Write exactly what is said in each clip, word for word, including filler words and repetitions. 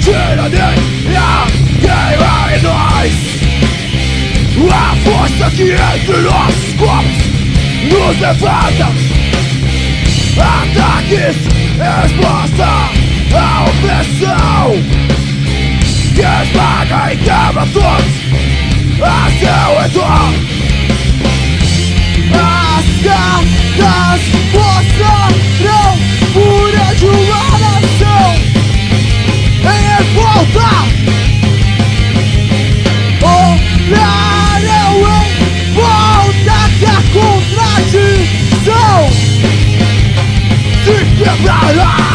tirania queima em nós. A força que entre nossos corpos nos levanta. Ataques, resposta à opressão que esmaga e quebra todos a seu redor. As cartas mostrarão fúria de uma nação em revolta. Olharão em volta que a contradição se quebrará.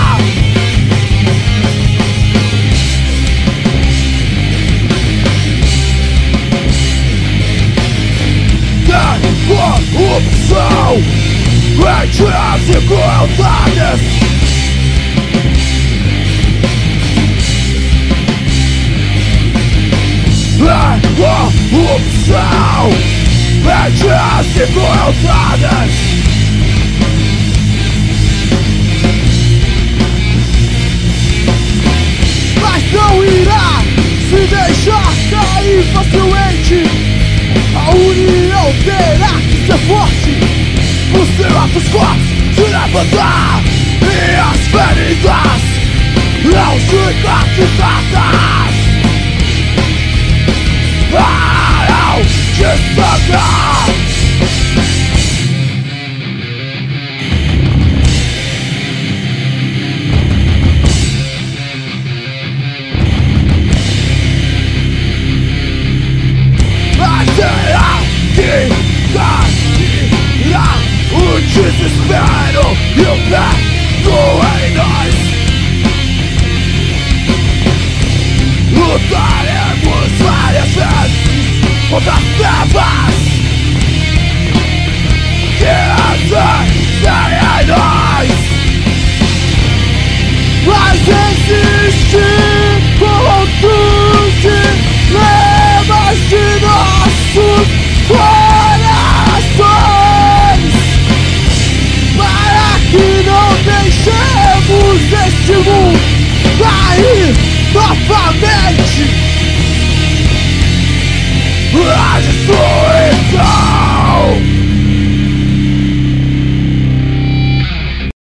Corrupção entre as desigualdades. É corrupção entre as desigualdades. Mas não irá se deixar cair facilmente. A união terá que ser forte, por cima dos corpos se levantar, e as feridas não cicatrizadas param de sangrar.